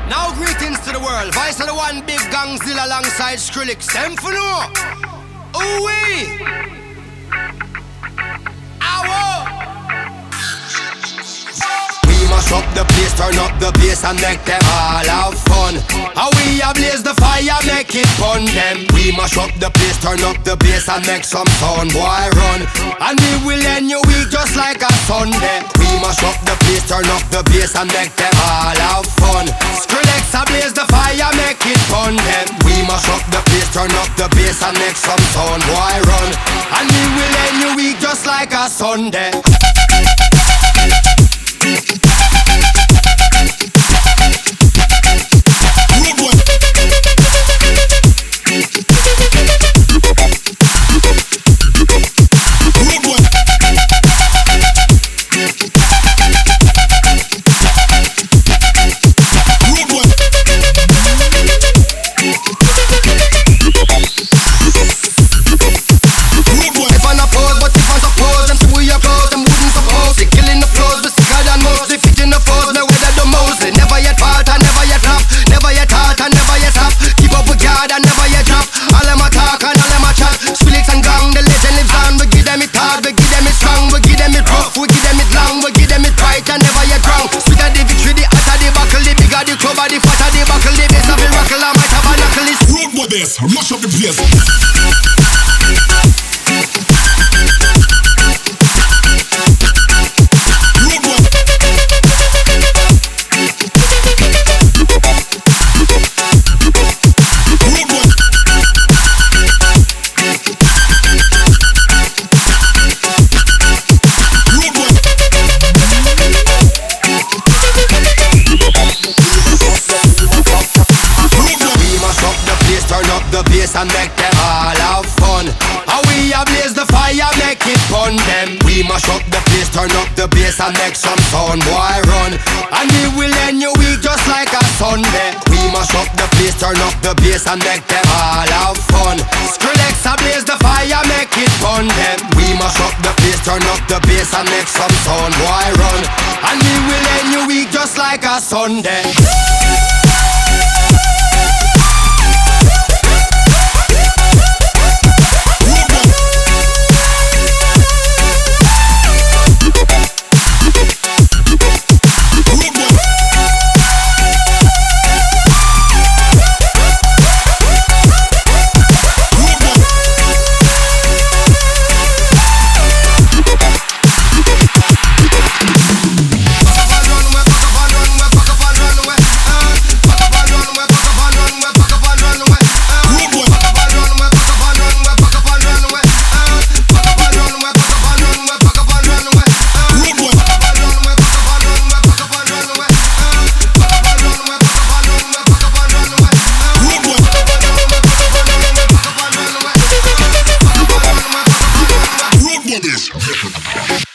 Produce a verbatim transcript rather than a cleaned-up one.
Now greetings to the world. Vice of the one big gangzilla alongside Skrillex. Them for no. Ooh wee. Ow. Mash up the place, turn up the bass and make them all have fun. How we a blaze the fire, make it fun them. We mash up the place, turn up the bass and make some sound, boy run. And we will end your week just like a Sunday. We mash up the place, turn up the bass and make them all have fun. Skrillex a blaze the fire, make it fun them. We mash up the place, turn up the bass and make some sound, boy run. And we will end your week just like a Sunday. Mash up the place. And make them all have fun. How we a blaze the fire, make it fun them. We mash up the place, turn up the bass and make some sound, boy run. And we will end your week just like a Sunday. We mash up the place, turn up the bass and make them all have fun. Skrillex a blaze the fire, make it fun them. We mash up the place, turn up the bass and make some sound, boy run. And we will end your week just like a Sunday. This.